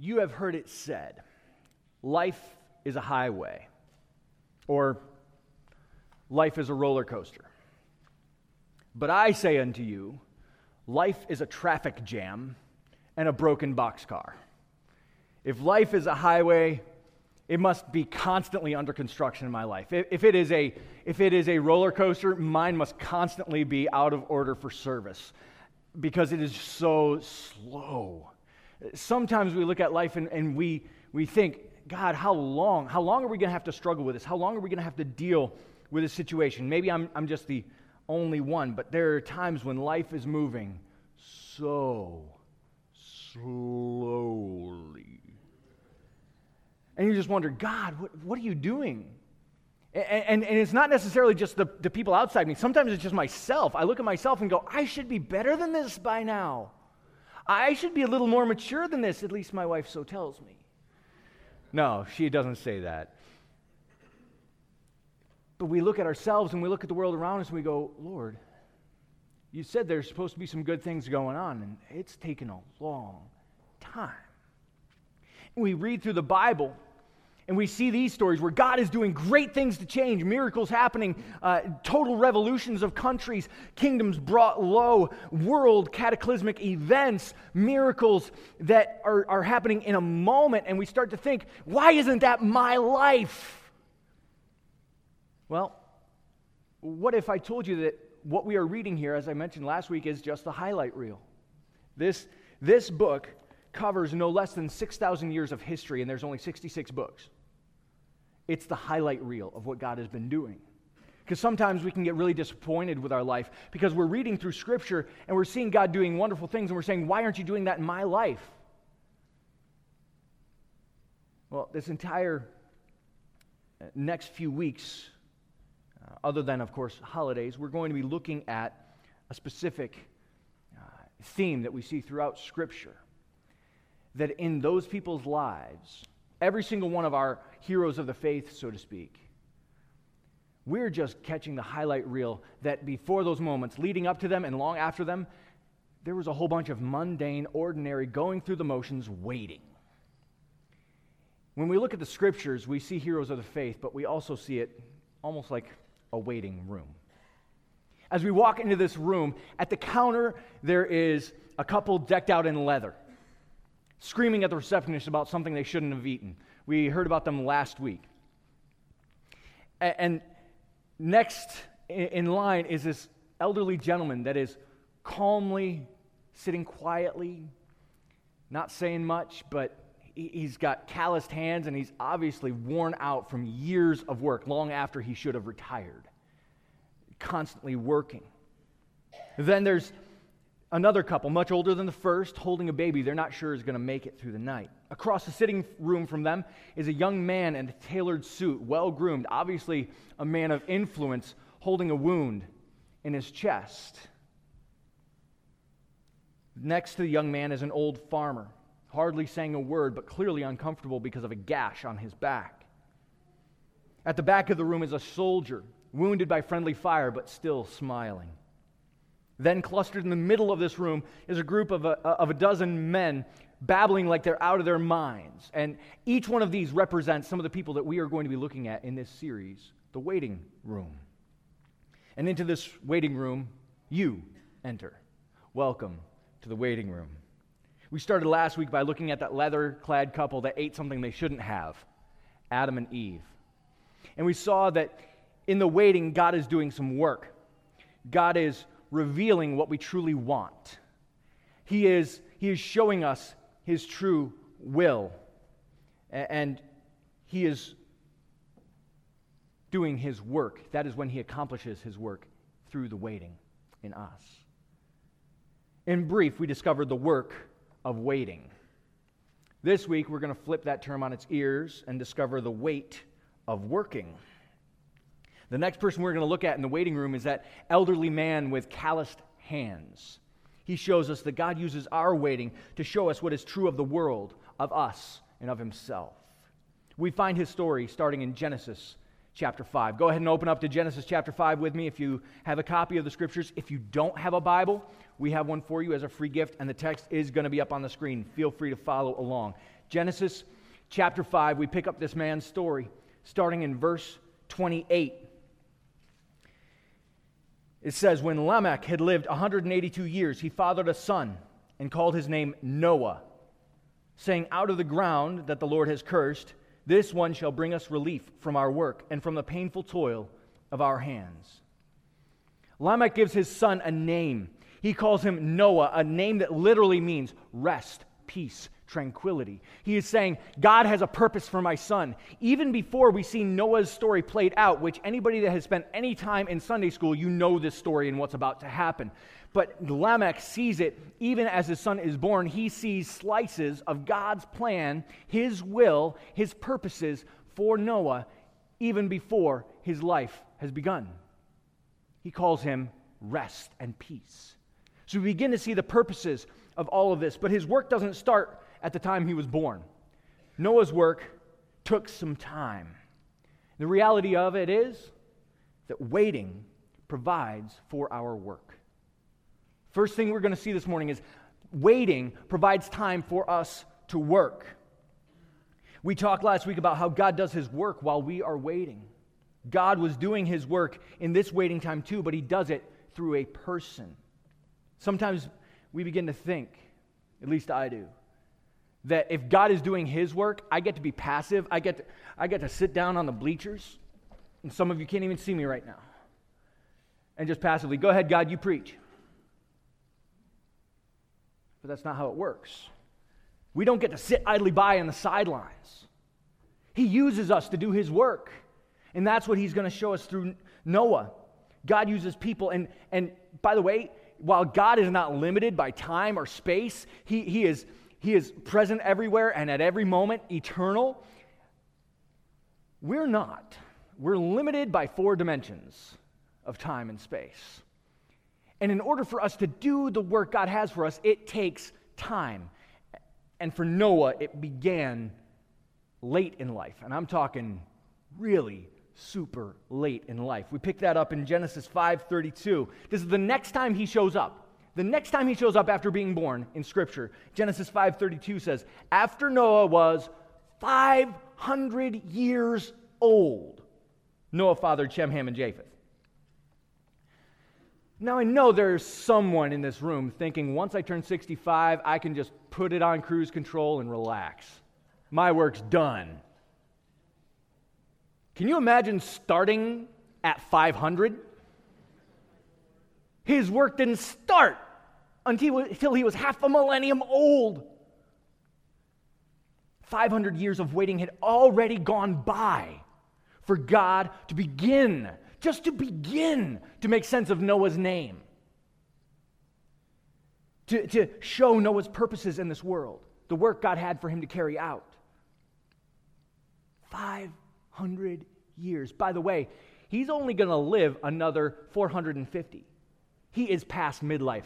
You have heard it said, life is a highway, or life is a roller coaster. But I say unto you, life is a traffic jam and a broken boxcar. If life is a highway, it must be constantly under construction in my life. If it is a roller coaster, mine must constantly be out of order for service because it is so slow. Sometimes we look at life and we think, God, how long are we going to have to struggle with this? How long are we going to have to deal with this situation? Maybe I'm just the only one, but there are times when life is moving so slowly. And you just wonder, God, what are you doing? And it's not necessarily just the people outside me. Sometimes it's just myself. I look at myself and go, I should be better than this by now. I should be a little more mature than this, at least my wife so tells me. No, she doesn't say that. But we look at ourselves and we look at the world around us and we go, Lord, you said there's supposed to be some good things going on, and it's taken a long time. And we read through the Bible and we see these stories where God is doing great things to change, miracles happening, total revolutions of countries, kingdoms brought low, world cataclysmic events, miracles that are happening in a moment, and we start to think, why isn't that my life? Well, what if I told you that what we are reading here, as I mentioned last week, is just the highlight reel? This book covers no less than 6,000 years of history, and there's only 66 books. It's the highlight reel of what God has been doing. Because sometimes we can get really disappointed with our life because we're reading through Scripture and we're seeing God doing wonderful things, and we're saying, why aren't you doing that in my life? Well, this entire next few weeks, other than, of course, holidays, we're going to be looking at a specific theme that we see throughout Scripture. That in those people's lives, every single one of our heroes of the faith, so to speak, we're just catching the highlight reel that before those moments, leading up to them and long after them, there was a whole bunch of mundane, ordinary, going through the motions, waiting. When we look at the Scriptures, we see heroes of the faith, but we also see it almost like a waiting room. As we walk into this room, at the counter, there is a couple decked out in leather, screaming at the receptionist about something they shouldn't have eaten. We heard about them last week. And next in line is this elderly gentleman that is calmly sitting quietly, not saying much, but he's got calloused hands and he's obviously worn out from years of work, long after he should have retired, constantly working. Then there's another couple, much older than the first, holding a baby they're not sure is going to make it through the night. Across the sitting room from them is a young man in a tailored suit, well-groomed, obviously a man of influence, holding a wound in his chest. Next to the young man is an old farmer, hardly saying a word, but clearly uncomfortable because of a gash on his back. At the back of the room is a soldier, wounded by friendly fire, but still smiling. Then clustered in the middle of this room is a group of a dozen men babbling like they're out of their minds. And each one of these represents some of the people that we are going to be looking at in this series, the waiting room. And into this waiting room, you enter. Welcome to the waiting room. We started last week by looking at that leather-clad couple that ate something they shouldn't have, Adam and Eve. And we saw that in the waiting, God is doing some work. God is revealing what we truly want. He is showing us His true will. And He is doing His work. That is when He accomplishes His work through the waiting in us. In brief, we discovered the work of waiting. This week, we're going to flip that term on its ears and discover the weight of working. The next person we're going to look at in the waiting room is that elderly man with calloused hands. He shows us that God uses our waiting to show us what is true of the world, of us, and of Himself. We find his story starting in Genesis chapter 5. Go ahead and open up to Genesis chapter 5 with me if you have a copy of the Scriptures. If you don't have a Bible, we have one for you as a free gift, and the text is going to be up on the screen. Feel free to follow along. Genesis chapter 5, we pick up this man's story, starting in verse 28. It says, when Lamech had lived 182 years, he fathered a son and called his name Noah, saying, out of the ground that the Lord has cursed, this one shall bring us relief from our work and from the painful toil of our hands. Lamech gives his son a name. He calls him Noah, a name that literally means rest, peace, tranquility. He is saying, God has a purpose for my son. Even before we see Noah's story played out, which anybody that has spent any time in Sunday school, you know this story and what's about to happen. But Lamech sees it, even as his son is born, he sees slices of God's plan, his will, his purposes for Noah, even before his life has begun. He calls him rest and peace. So we begin to see the purposes of all of this, but his work doesn't start at the time he was born. Noah's work took some time. The reality of it is that waiting provides for our work. First thing we're going to see this morning is waiting provides time for us to work. We talked last week about how God does his work while we are waiting. God was doing his work in this waiting time too, but he does it through a person. Sometimes we begin to think, at least I do, that if God is doing his work, I get to be passive. I get to sit down on the bleachers, and some of you can't even see me right now, and just passively, go ahead, God, you preach. But that's not how it works. We don't get to sit idly by on the sidelines. He uses us to do his work, and that's what he's going to show us through Noah. God uses people, and by the way, while God is not limited by time or space, he is present everywhere and at every moment, eternal. We're not. We're limited by 4 dimensions of time and space. And in order for us to do the work God has for us, it takes time. And for Noah, it began late in life. And I'm talking really super late in life. We pick that up in Genesis 5:32. This is the next time he shows up. The next time he shows up after being born in Scripture. Genesis 5:32 says, after Noah was 500 years old, Noah fathered Shem, Ham, and Japheth. Now I know there's someone in this room thinking, once I turn 65, I can just put it on cruise control and relax. My work's done. Can you imagine starting at 500? His work didn't start until he was half a millennium old. 500 years of waiting had already gone by for God to begin, just to begin to make sense of Noah's name, to show Noah's purposes in this world, the work God had for him to carry out. 500 years. By the way, he's only going to live another 450. He is past midlife.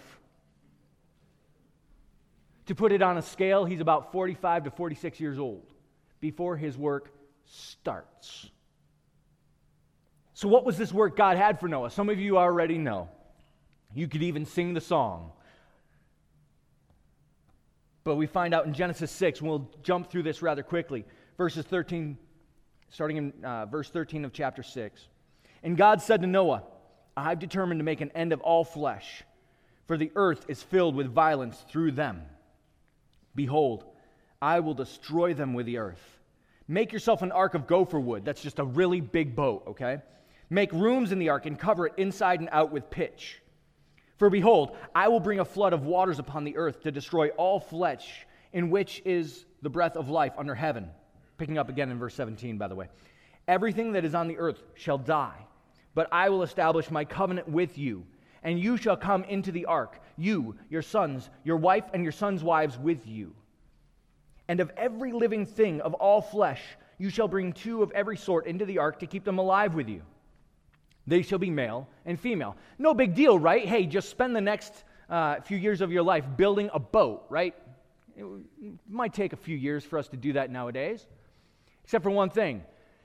To put it on a scale, he's about 45 to 46 years old before his work starts. So what was this work God had for Noah? Some of you already know. You could even sing the song. But we find out in Genesis 6, and we'll jump through this rather quickly, verses 13, starting in verse 13 of chapter 6. And God said to Noah, I've determined to make an end of all flesh, for the earth is filled with violence through them. Behold, I will destroy them with the earth. Make yourself an ark of gopher wood. That's just a really big boat, okay? Make rooms in the ark and cover it inside and out with pitch. For behold, I will bring a flood of waters upon the earth to destroy all flesh, in which is the breath of life under heaven. Picking up again in verse 17, by the way. Everything that is on the earth shall die, but I will establish my covenant with you, and you shall come into the ark, you, your sons, your wife, and your sons' wives with you. And of every living thing of all flesh, you shall bring 2 of every sort into the ark to keep them alive with you. They shall be male and female. No big deal, right? Hey, just spend the next few years of your life building a boat, right? It might take a few years for us to do that nowadays. Except for one thing.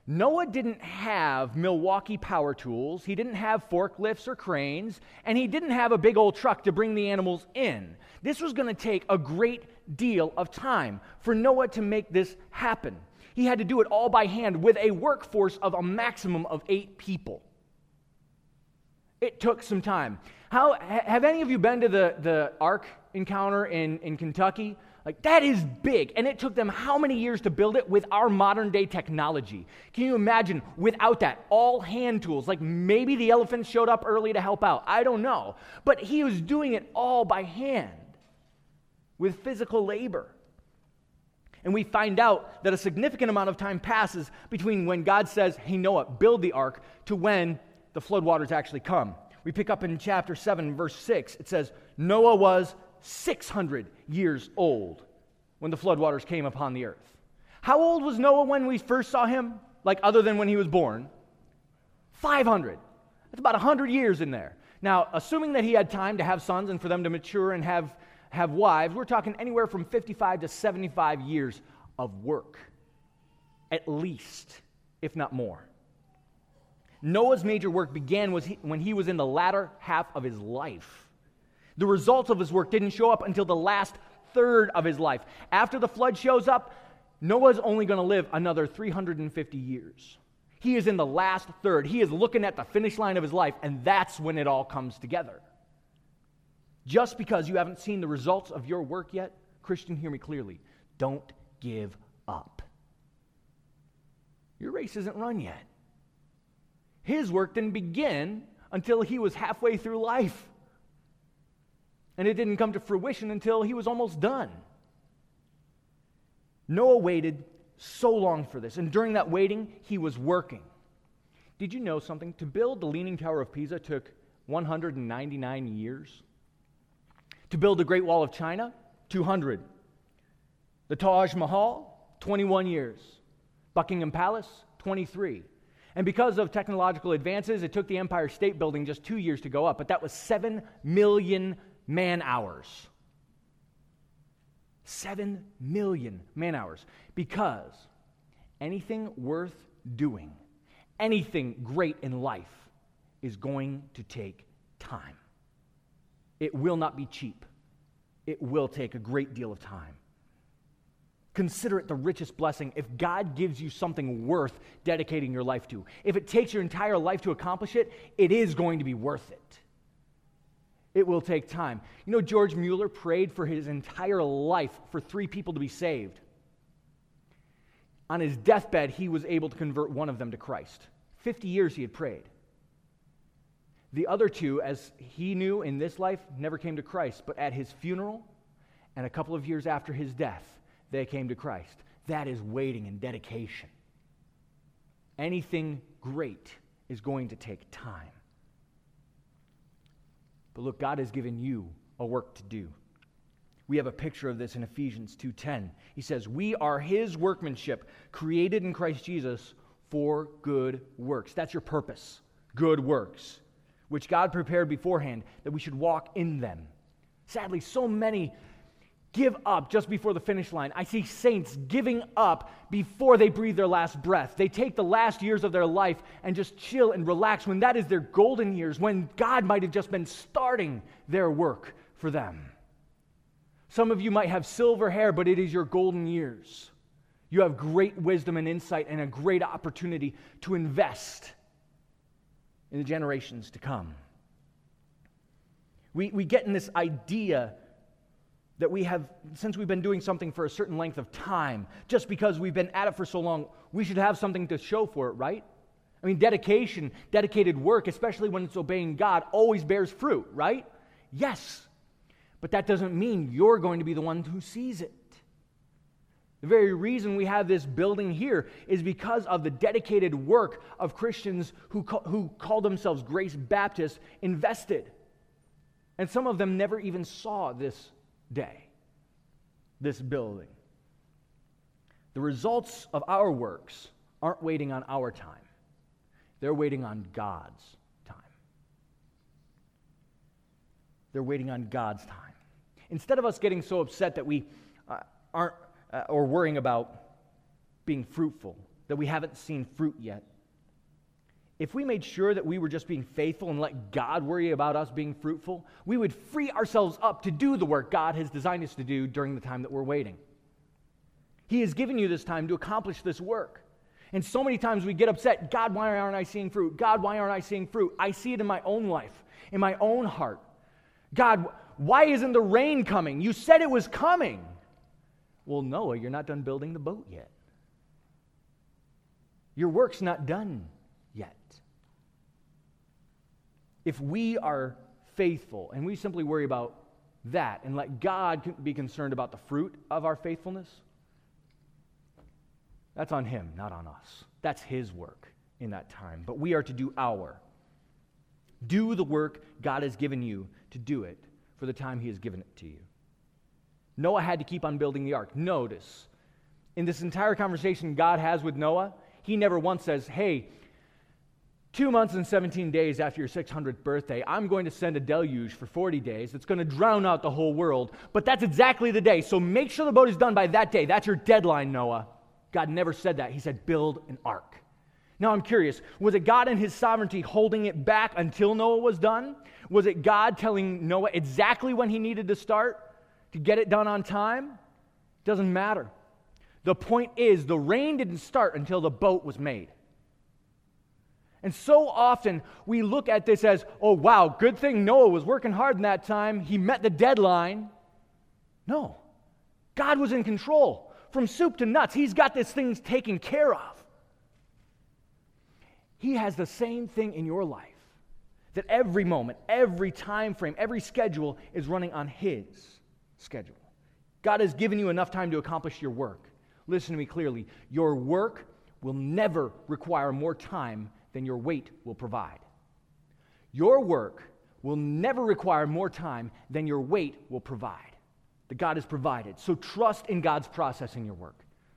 Noah didn't have Milwaukee power tools, he didn't have forklifts or cranes, and he didn't have a big old truck to bring the animals in. This was going to take a great deal of time for Noah to make this happen. He had to do it all by hand with a workforce of a maximum of 8 people. It took some time. Have any of you been to the Ark encounter in Kentucky? Like, that is big, and it took them how many years to build it with our modern day technology? Can you imagine without that, all hand tools? Like, maybe the elephants showed up early to help out. I don't know. But he was doing it all by hand with physical labor. And we find out that a significant amount of time passes between when God says, hey, Noah, build the ark, to when the floodwaters actually come. We pick up in chapter 7, verse 6. It says, Noah was 600 years old when the floodwaters came upon the earth. How old was Noah when we first saw him? Like, other than when he was born? 500. That's about 100 years in there. Now, assuming that he had time to have sons and for them to mature and have wives, we're talking anywhere from 55 to 75 years of work, at least, if not more. Noah's major work began when he was in the latter half of his life. The results of his work didn't show up until the last third of his life. After the flood shows up, Noah's only going to live another 350 years. He is in the last third. He is looking at the finish line of his life, and that's when it all comes together. Just because you haven't seen the results of your work yet, Christian, hear me clearly, don't give up. Your race isn't run yet. His work didn't begin until he was halfway through life. And it didn't come to fruition until he was almost done. Noah waited so long for this, and during that waiting, he was working. Did you know something? To build the Leaning Tower of Pisa took 199 years. To build the Great Wall of China, 200. The Taj Mahal, 21 years. Buckingham Palace, 23. And because of technological advances, it took the Empire State Building just 2 years to go up, but that was 7 million man-hours. 7 million man-hours. Because anything worth doing, anything great in life, is going to take time. It will not be cheap. It will take a great deal of time. Consider it the richest blessing if God gives you something worth dedicating your life to. If it takes your entire life to accomplish it, it is going to be worth it. It will take time. You know, George Mueller prayed for his entire life for 3 people to be saved. On his deathbed, he was able to convert one of them to Christ. 50 years he had prayed. The other 2, as he knew in this life, never came to Christ, but at his funeral and a couple of years after his death, they came to Christ. That is waiting and dedication. Anything great is going to take time. But look, God has given you a work to do. We have a picture of this in Ephesians 2:10. He says, we are his workmanship, created in Christ Jesus for good works. That's your purpose, good works, which God prepared beforehand that we should walk in them. Sadly, so many give up just before the finish line. I see saints giving up before they breathe their last breath. They take the last years of their life and just chill and relax when that is their golden years, when God might have just been starting their work for them. Some of you might have silver hair, but it is your golden years. You have great wisdom and insight and a great opportunity to invest in the generations to come. We get in this idea that we have, since we've been doing something for a certain length of time, just because we've been at it for so long, we should have something to show for it, right? I mean, dedicated work, especially when it's obeying God, always bears fruit, right? Yes. But that doesn't mean you're going to be the one who sees it. The very reason we have this building here is because of the dedicated work of Christians who call themselves Grace Baptists invested. And some of them never even saw this day, this building. The results of our works aren't waiting on our time. They're waiting on God's time. They're waiting on God's time. Instead of us getting so upset that we aren't or worrying about being fruitful, that we haven't seen fruit yet. If we made sure that we were just being faithful and let God worry about us being fruitful, we would free ourselves up to do the work God has designed us to do during the time that we're waiting. He has given you this time to accomplish this work. And so many times we get upset, God, why aren't I seeing fruit? God, why aren't I seeing fruit? I see it in my own life, in my own heart. God, why isn't the rain coming? You said it was coming. Well, Noah, you're not done building the boat yet. Your work's not done yet. If we are faithful and we simply worry about that and let God be concerned about the fruit of our faithfulness, that's on Him, not on us. That's His work in that time. But we are to do our. Do the work God has given you to do it for the time He has given it to you. Noah had to keep on building the ark. Notice, in this entire conversation God has with Noah, He never once says, hey, 2 months and 17 days after your 600th birthday, I'm going to send a deluge for 40 days. It's going to drown out the whole world. But that's exactly the day. So make sure the boat is done by that day. That's your deadline, Noah. God never said that. He said, build an ark. Now I'm curious, was it God in His sovereignty holding it back until Noah was done? Was it God telling Noah exactly when he needed to start to get it done on time? Doesn't matter. The point is, the rain didn't start until the boat was made. And so often we look at this as, oh wow, good thing Noah was working hard in that time. He met the deadline. No. God was in control. From soup to nuts, He's got this thing taken care of. He has the same thing in your life. That every moment, every time frame, every schedule is running on His schedule. God has given you enough time to accomplish your work. Listen to me clearly. Your work will never require more time than your wait will provide. Your work will never require more time than your wait will provide. That God has provided. So trust in God's process in your work.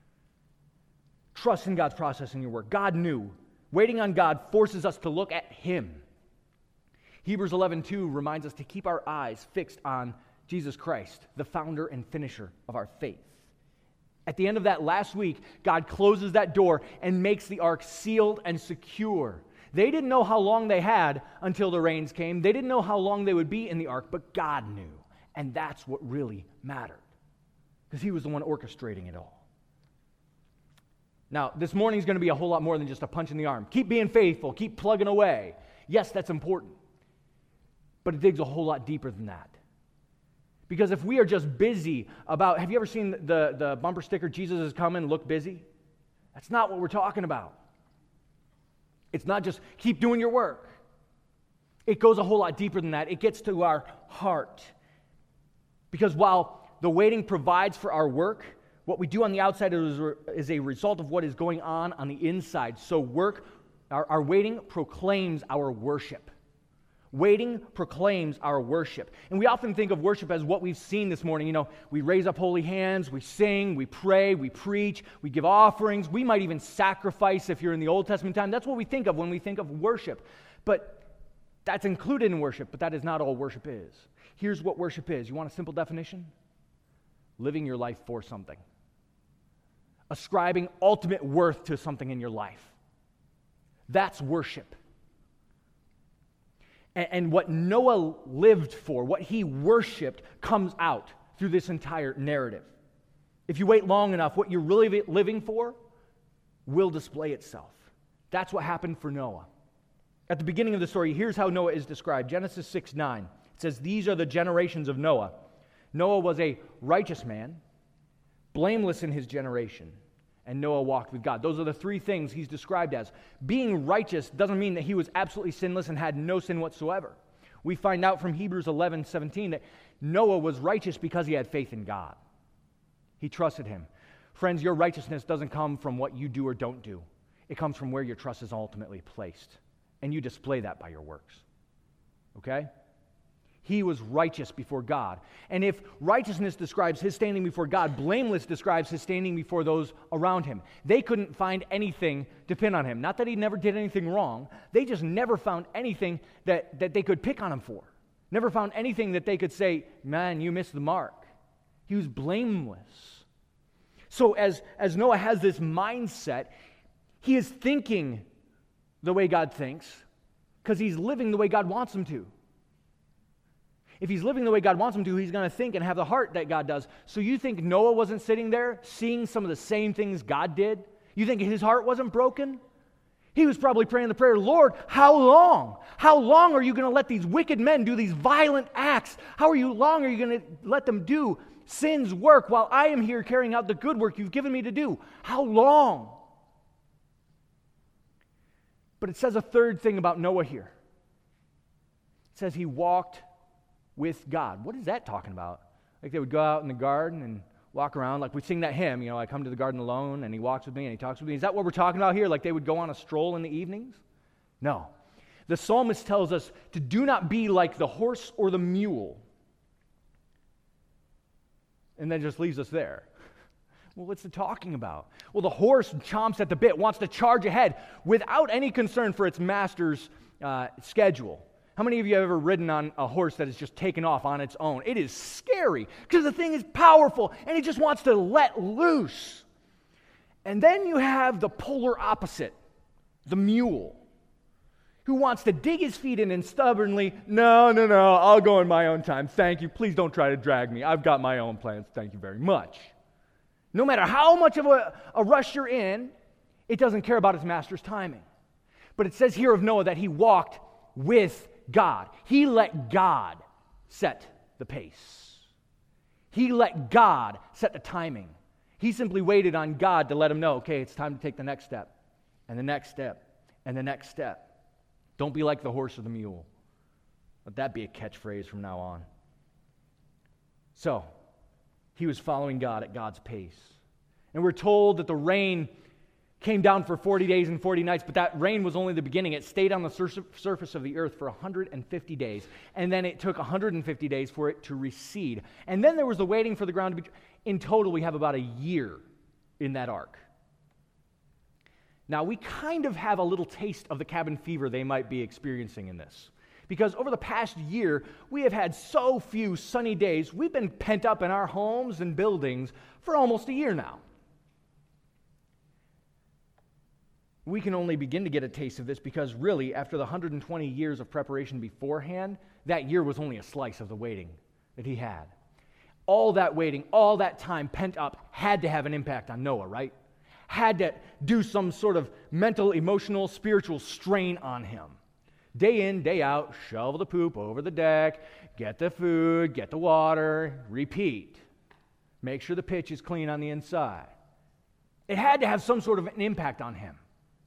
Trust in God's process in your work. God knew. Waiting on God forces us to look at Him. Hebrews 11:2 reminds us to keep our eyes fixed on Jesus Christ, the founder and finisher of our faith. At the end of that last week, God closes that door and makes the ark sealed and secure. They didn't know how long they had until the rains came. They didn't know how long they would be in the ark, but God knew. And that's what really mattered, because He was the one orchestrating it all. Now, this morning is going to be a whole lot more than just a punch in the arm. Keep being faithful. Keep plugging away. Yes, that's important. But it digs a whole lot deeper than that. Because if we are just busy about, have you ever seen the bumper sticker, Jesus is coming, look busy? That's not what we're talking about. It's not just keep doing your work. It goes a whole lot deeper than that. It gets to our heart. Because while the waiting provides for our work, what we do on the outside is a result of what is going on the inside. So our waiting proclaims our worship. Waiting proclaims our worship. And we often think of worship as what we've seen this morning. You know, we raise up holy hands, we sing, we pray, we preach, we give offerings. We might even sacrifice if you're in the Old Testament time. That's what we think of when we think of worship. But that's included in worship, but that is not all worship is. Here's what worship is. You want a simple definition? Living your life for something. Ascribing ultimate worth to something in your life. That's worship. And what Noah lived for, what he worshiped, comes out through this entire narrative. If you wait long enough, what you're really living for will display itself. That's what happened for Noah. At the beginning of the story, here's how Noah is described. Genesis 6:9. It says, these are the generations of Noah. Noah was a righteous man, blameless in his generation, and Noah walked with God. Those are the three things he's described as. Being righteous doesn't mean that he was absolutely sinless and had no sin whatsoever. We find out from Hebrews 11:17 that Noah was righteous because he had faith in God. He trusted Him. Friends, your righteousness doesn't come from what you do or don't do. It comes from where your trust is ultimately placed. And you display that by your works. Okay? He was righteous before God. And if righteousness describes his standing before God, blameless describes his standing before those around him. They couldn't find anything to pin on him. Not that he never did anything wrong. They just never found anything that they could pick on him for. Never found anything that they could say, man, you missed the mark. He was blameless. So as Noah has this mindset, He is thinking the way God thinks because he's living the way God wants him to. If he's living the way God wants him to, he's going to think and have the heart that God does. So you think Noah wasn't sitting there seeing some of the same things God did? You think his heart wasn't broken? He was probably praying the prayer, Lord, how long? How long are you going to let these wicked men do these violent acts? Long are you going to let them do sin's work while I am here carrying out the good work you've given me to do? How long? But it says a third thing about Noah here. It says he walked with God. What is that talking about? Like they would go out in the garden and walk around, like we sing that hymn, I come to the garden alone and he walks with me and he talks with me. Is that what we're talking about here? Like they would go on a stroll in the evenings? No. The psalmist tells us to do not be like the horse or the mule. And then just leaves us there. Well, what's it talking about? Well, the horse chomps at the bit, wants to charge ahead without any concern for its master's schedule. How many of you have ever ridden on a horse that has just taken off on its own? It is scary because the thing is powerful and it just wants to let loose. And then you have the polar opposite, the mule, who wants to dig his feet in and stubbornly, no, I'll go in my own time. Thank you. Please don't try to drag me. I've got my own plans. Thank you very much. No matter how much of a rush you're in, it doesn't care about its master's timing. But it says here of Noah that he walked with God. He let God set the pace. He let God set the timing. He simply waited on God to let him know, okay, it's time to take the next step, and the next step, and the next step. Don't be like the horse or the mule. Let that be a catchphrase from now on. So, he was following God at God's pace. And we're told that the rain came down for 40 days and 40 nights, but that rain was only the beginning. It stayed on the surface of the earth for 150 days, and then it took 150 days for it to recede. And then there was the waiting for the ground to be... In total, we have about a year in that ark. Now, we kind of have a little taste of the cabin fever they might be experiencing in this. Because over the past year, we have had so few sunny days, we've been pent up in our homes and buildings for almost a year now. We can only begin to get a taste of this because really, after the 120 years of preparation beforehand, that year was only a slice of the waiting that he had. All that waiting, all that time pent up had to have an impact on Noah, right? Had to do some sort of mental, emotional, spiritual strain on him. Day in, day out, shovel the poop over the deck, get the food, get the water, repeat. Make sure the pitch is clean on the inside. It had to have some sort of an impact on him.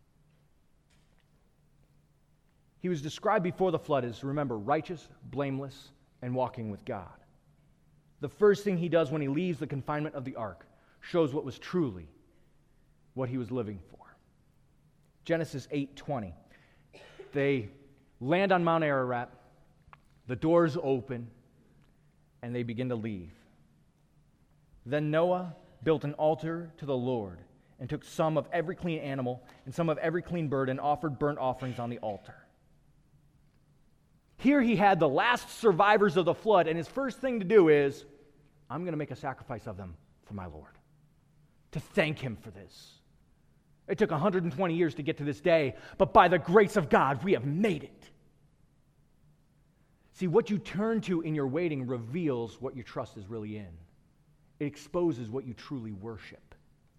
He was described before the flood as, remember, righteous, blameless, and walking with God. The first thing he does when he leaves the confinement of the ark shows what was truly what he was living for. Genesis 8:20. They land on Mount Ararat, the doors open, and they begin to leave. Then Noah built an altar to the Lord and took some of every clean animal and some of every clean bird and offered burnt offerings on the altar. Here he had the last survivors of the flood, and his first thing to do is, I'm going to make a sacrifice of them for my Lord, to thank him for this. It took 120 years to get to this day, but by the grace of God, we have made it. See, what you turn to in your waiting reveals what your trust is really in. It exposes what you truly worship.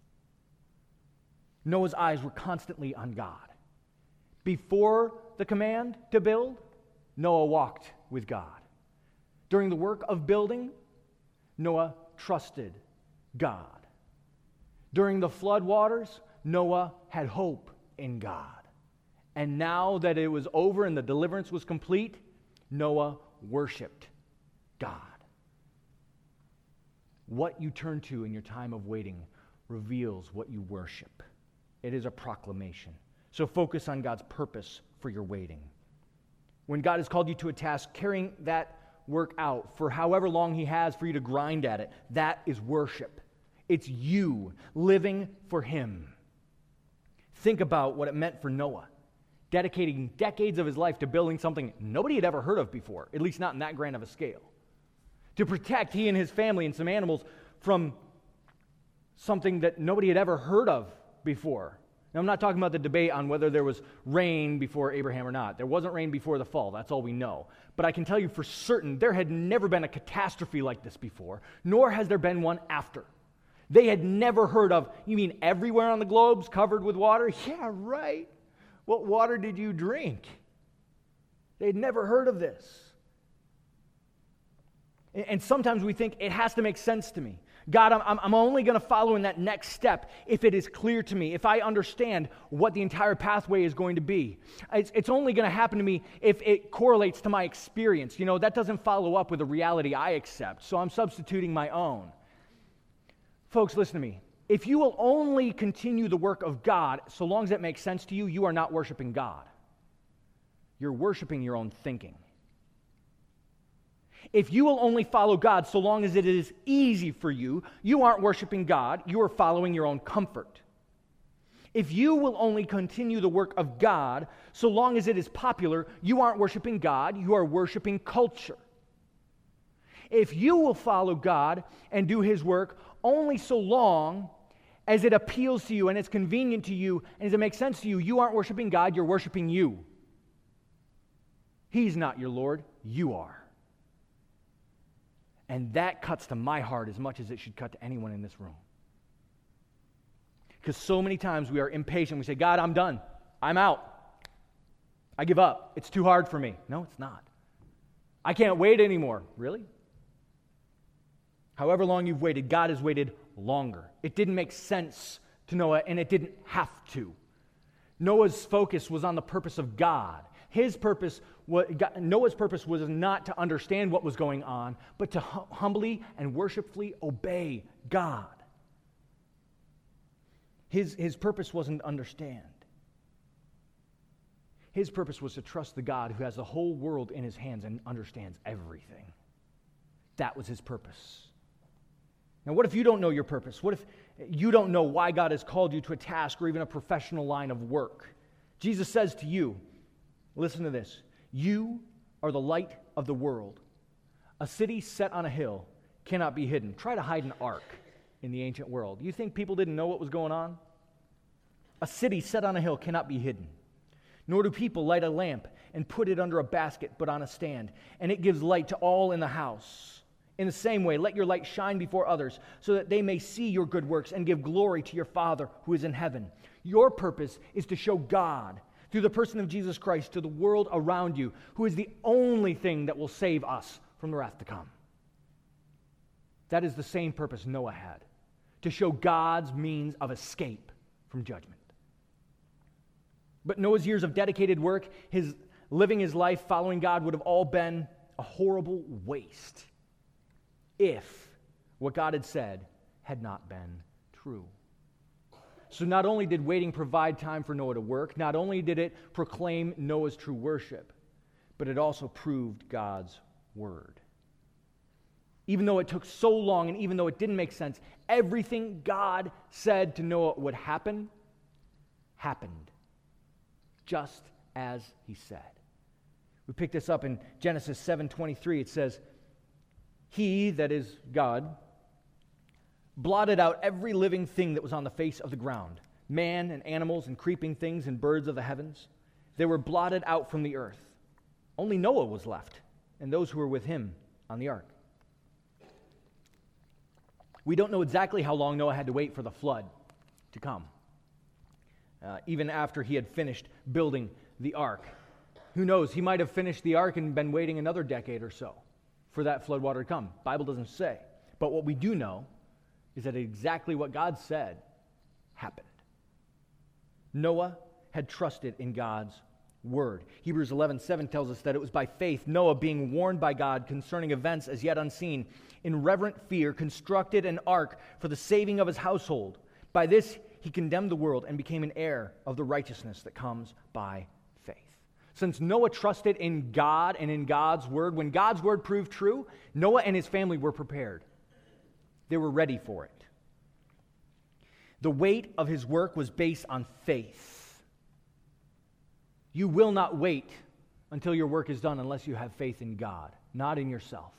Noah's eyes were constantly on God. Before the command to build, Noah walked with God. During the work of building, Noah trusted God. During the flood waters, Noah had hope in God. And now that it was over and the deliverance was complete, Noah worshiped God. What you turn to in your time of waiting reveals what you worship. It is a proclamation. So focus on God's purpose for your waiting. When God has called you to a task, carrying that work out for however long he has for you to grind at it, that is worship. It's you living for him. Think about what it meant for Noah, dedicating decades of his life to building something nobody had ever heard of before, at least not in that grand of a scale. To protect he and his family and some animals from something that nobody had ever heard of before. Now, I'm not talking about the debate on whether there was rain before Abraham or not. There wasn't rain before the fall. That's all we know. But I can tell you for certain there had never been a catastrophe like this before, nor has there been one after. They had never heard of, you mean everywhere on the globe's covered with water? Yeah, right. What water did you drink? They had never heard of this. And sometimes we think it has to make sense to me. God, I'm only going to follow in that next step if it is clear to me, if I understand what the entire pathway is going to be. It's only going to happen to me if it correlates to my experience. You know, that doesn't follow up with a reality I accept, so I'm substituting my own. Folks, listen to me. If you will only continue the work of God, so long as it makes sense to you, you are not worshiping God. You're worshiping your own thinking. If you will only follow God so long as it is easy for you, you aren't worshiping God, you are following your own comfort. If you will only continue the work of God so long as it is popular, you aren't worshiping God, you are worshiping culture. If you will follow God and do His work only so long as it appeals to you and it's convenient to you and as it makes sense to you, you aren't worshiping God, you're worshiping you. He's not your Lord, you are. And that cuts to my heart as much as it should cut to anyone in this room. Because so many times we are impatient. We say, God, I'm done. I'm out. I give up. It's too hard for me. No, it's not. I can't wait anymore. Really? However long you've waited, God has waited longer. It didn't make sense to Noah, and it didn't have to. Noah's focus was on the purpose of God. Noah's purpose was not to understand what was going on, but to humbly and worshipfully obey God. His purpose wasn't to understand. His purpose was to trust the God who has the whole world in His hands and understands everything. That was His purpose. Now, what if you don't know your purpose? What if you don't know why God has called you to a task or even a professional line of work? Jesus says to you, listen to this, you are the light of the world. A city set on a hill cannot be hidden. Try to hide an ark in the ancient world. You think people didn't know what was going on? A city set on a hill cannot be hidden. Nor do people light a lamp and put it under a basket, but on a stand, and it gives light to all in the house. In the same way, let your light shine before others, so that they may see your good works and give glory to your Father who is in heaven. Your purpose is to show God through the person of Jesus Christ to the world around you, who is the only thing that will save us from the wrath to come. That is the same purpose Noah had, to show God's means of escape from judgment. But Noah's years of dedicated work, his living his life following God, would have all been a horrible waste if what God had said had not been true. So not only did waiting provide time for Noah to work, not only did it proclaim Noah's true worship, but it also proved God's word. Even though it took so long and even though it didn't make sense, everything God said to Noah would happen, happened. Just as He said. We pick this up in Genesis 7:23. It says, He, that is God, blotted out every living thing that was on the face of the ground, man and animals and creeping things and birds of the heavens. They were blotted out from the earth. Only Noah was left, and those who were with him on the ark. We don't know exactly how long Noah had to wait for the flood to come. Even after he had finished building the ark. Who knows, he might have finished the ark and been waiting another decade or so for that floodwater to come. The Bible doesn't say. But what we do know is that exactly what God said happened. Noah had trusted in God's word. Hebrews 11:7 tells us that it was by faith Noah, being warned by God concerning events as yet unseen, in reverent fear constructed an ark for the saving of his household. By this he condemned the world and became an heir of the righteousness that comes by faith. Since Noah trusted in God and in God's word, when God's word proved true, Noah and his family were prepared. They were ready for it. The weight of his work was based on faith. You will not wait until your work is done unless you have faith in God, not in yourself.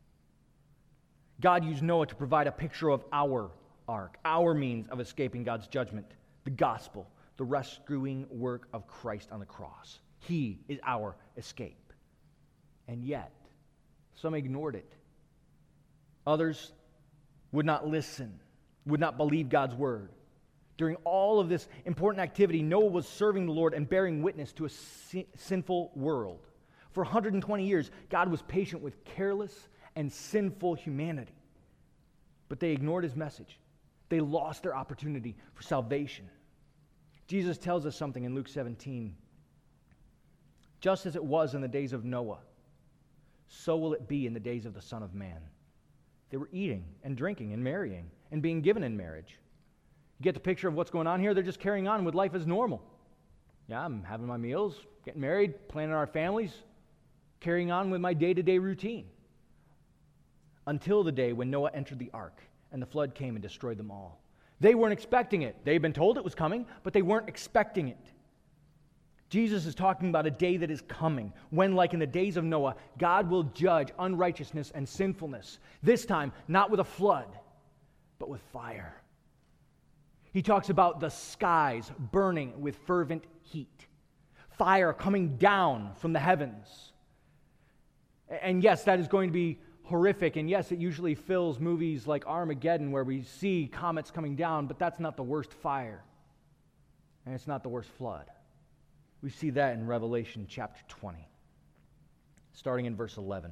God used Noah to provide a picture of our ark, our means of escaping God's judgment, the gospel, the rescuing work of Christ on the cross. He is our escape. And yet, some ignored it. Others would not listen, would not believe God's word. During all of this important activity, Noah was serving the Lord and bearing witness to a sinful world. For 120 years, God was patient with careless and sinful humanity. But they ignored his message. They lost their opportunity for salvation. Jesus tells us something in Luke 17. Just as it was in the days of Noah, so will it be in the days of the Son of Man. They were eating and drinking and marrying and being given in marriage. You get the picture of what's going on here? They're just carrying on with life as normal. Yeah, I'm having my meals, getting married, planning our families, carrying on with my day-to-day routine. Until the day when Noah entered the ark and the flood came and destroyed them all. They weren't expecting it. They'd been told it was coming, but they weren't expecting it. Jesus is talking about a day that is coming when, like in the days of Noah, God will judge unrighteousness and sinfulness. This time, not with a flood, but with fire. He talks about the skies burning with fervent heat, fire coming down from the heavens. And yes, that is going to be horrific, and yes, it usually fills movies like Armageddon where we see comets coming down, but that's not the worst fire, and it's not the worst flood. We see that in Revelation chapter 20, starting in verse 11. It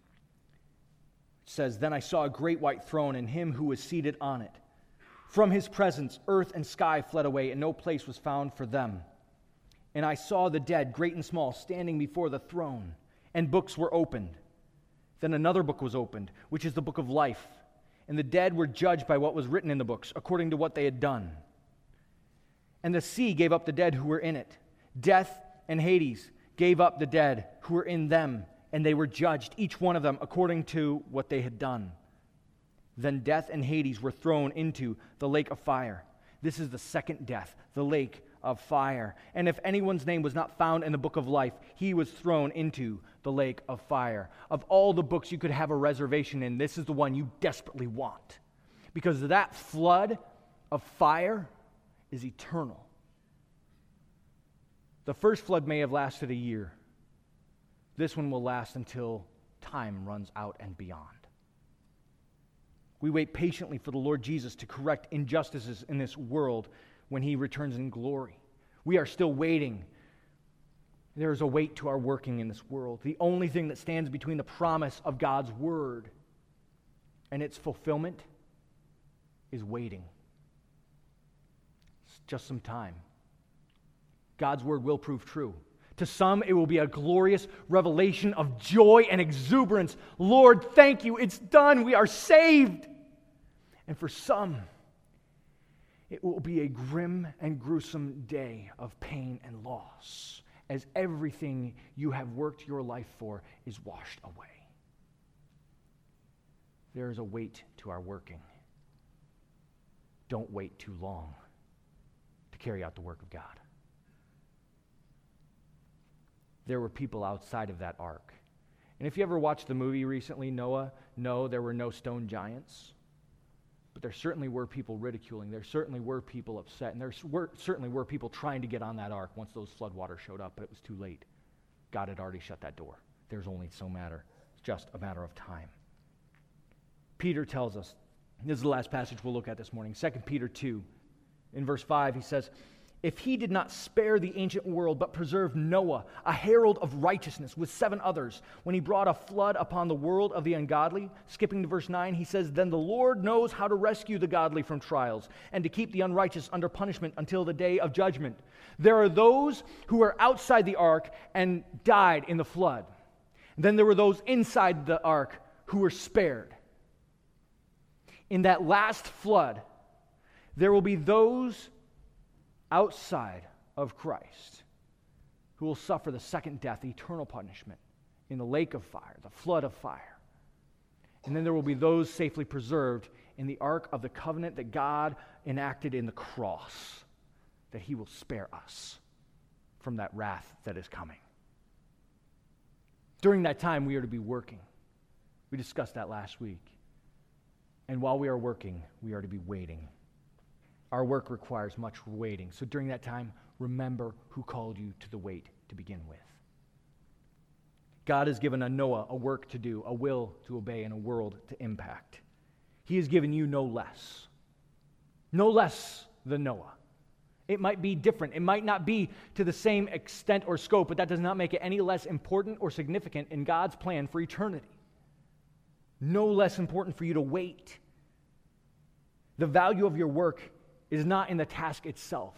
says, "Then I saw a great white throne and him who was seated on it. From his presence, earth and sky fled away, and no place was found for them. And I saw the dead, great and small, standing before the throne, and books were opened. Then another book was opened, which is the book of life. And the dead were judged by what was written in the books, according to what they had done. And the sea gave up the dead who were in it. Death and Hades gave up the dead who were in them, and they were judged, each one of them, according to what they had done. Then death and Hades were thrown into the lake of fire. This is the second death, the lake of fire. And if anyone's name was not found in the book of life, he was thrown into the lake of fire." Of all the books you could have a reservation in, this is the one you desperately want, because that flood of fire is eternal. The first flood may have lasted a year. This one will last until time runs out and beyond. We wait patiently for the Lord Jesus to correct injustices in this world when he returns in glory. We are still waiting. There is a weight to our working in this world. The only thing that stands between the promise of God's word and its fulfillment is waiting. It's just some time. God's word will prove true. To some, it will be a glorious revelation of joy and exuberance. Lord, thank you. It's done. We are saved. And for some, it will be a grim and gruesome day of pain and loss, as everything you have worked your life for is washed away. There is a weight to our working. Don't wait too long to carry out the work of God. There were people outside of that ark. And if you ever watched the movie recently, Noah, no, there were no stone giants. But there certainly were people ridiculing. There certainly were people upset. And certainly were people trying to get on that ark once those floodwaters showed up, but it was too late. God had already shut that door. There's only so matter. It's just a matter of time. Peter tells us, this is the last passage we'll look at this morning, 2 Peter 2. In verse 5, he says, "If he did not spare the ancient world, but preserved Noah, a herald of righteousness, with 7 others, when he brought a flood upon the world of the ungodly," skipping to verse 9, he says, "Then the Lord knows how to rescue the godly from trials, and to keep the unrighteous under punishment until the day of judgment. There are those who are outside the ark and died in the flood. And then there were those inside the ark who were spared." In that last flood, there will be those outside of Christ who will suffer the second death, eternal punishment in the lake of fire, the flood of fire. And then there will be those safely preserved in the ark of the covenant that God enacted in the cross, that he will spare us from that wrath that is coming. During that time, we are to be working. We discussed that last week. And while we are working, we are to be waiting. Our work requires much waiting. So during that time, remember who called you to the wait to begin with. God has given Noah a work to do, a will to obey, and a world to impact. He has given you no less than Noah. It might be different. It might not be to the same extent or scope, but that does not make it any less important or significant in God's plan for eternity. No less important for you to wait. The value of your work is not in the task itself.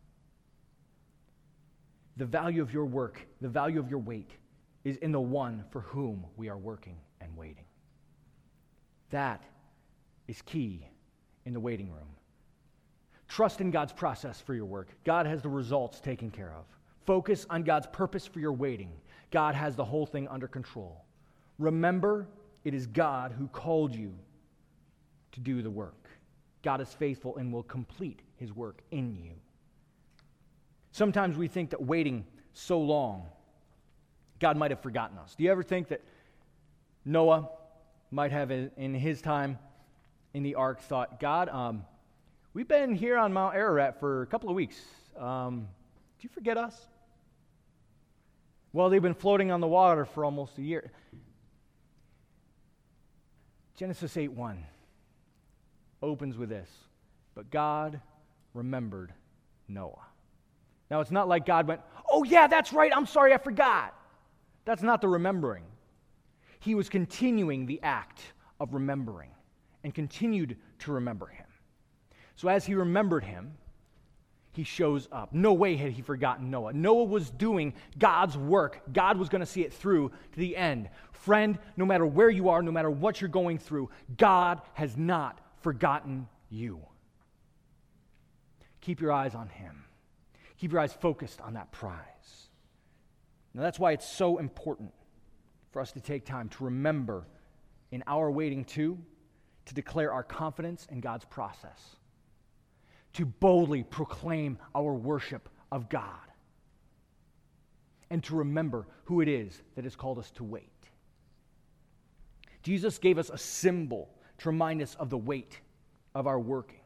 The value of your work, the value of your wait, is in the one for whom we are working and waiting. That is key in the waiting room. Trust in God's process for your work. God has the results taken care of. Focus on God's purpose for your waiting. God has the whole thing under control. Remember, it is God who called you to do the work. God is faithful and will complete his work in you. Sometimes we think that waiting so long, God might have forgotten us. Do you ever think that Noah might have, in his time in the ark, thought, God, we've been here on Mount Ararat for a couple of weeks. Did you forget us? Well, they've been floating on the water for almost a year. Genesis 8:1 opens with this, but God remembered Noah. Now, it's not like God went, oh yeah, that's right, I'm sorry, I forgot. That's not the remembering. He was continuing the act of remembering and continued to remember him. So as he remembered him, he shows up. No way had he forgotten Noah. Noah was doing God's work. God was going to see it through to the end. Friend, no matter where you are, no matter what you're going through, God has not forgotten you. Keep your eyes on him. Keep your eyes focused on that prize. Now that's why it's so important for us to take time to remember in our waiting too, to declare our confidence in God's process, to boldly proclaim our worship of God, and to remember who it is that has called us to wait. Jesus gave us a symbol to remind us of the weight of our working.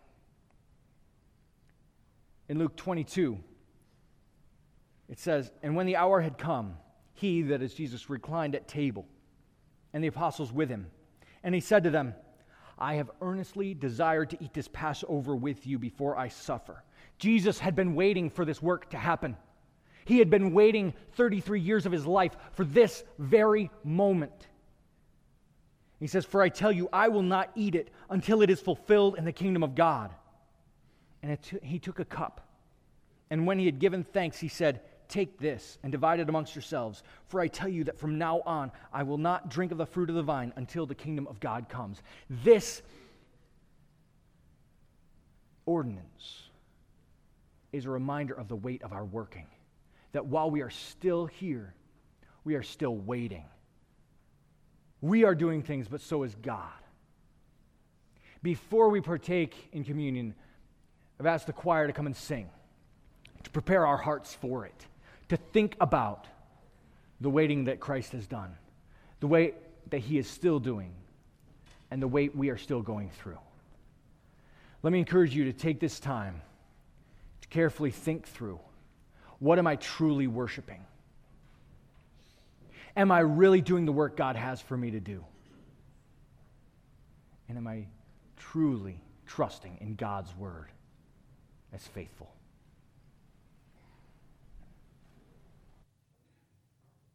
In Luke 22, it says, and when the hour had come, he, that is Jesus, reclined at table, and the apostles with him. And he said to them, I have earnestly desired to eat this Passover with you before I suffer. Jesus had been waiting for this work to happen. He had been waiting 33 years of his life for this very moment. He says, for I tell you, I will not eat it until it is fulfilled in the kingdom of God. And he took a cup. And when he had given thanks, he said, take this and divide it amongst yourselves. For I tell you that from now on, I will not drink of the fruit of the vine until the kingdom of God comes. This ordinance is a reminder of the weight of our working. That while we are still here, we are still waiting. We are doing things, but so is God. Before we partake in communion, I've asked the choir to come and sing, to prepare our hearts for it, to think about the waiting that Christ has done, the way that he is still doing, and the way we are still going through. Let me encourage you to take this time to carefully think through, what am I truly worshiping? Am I really doing the work God has for me to do? And am I truly trusting in God's word as faithful?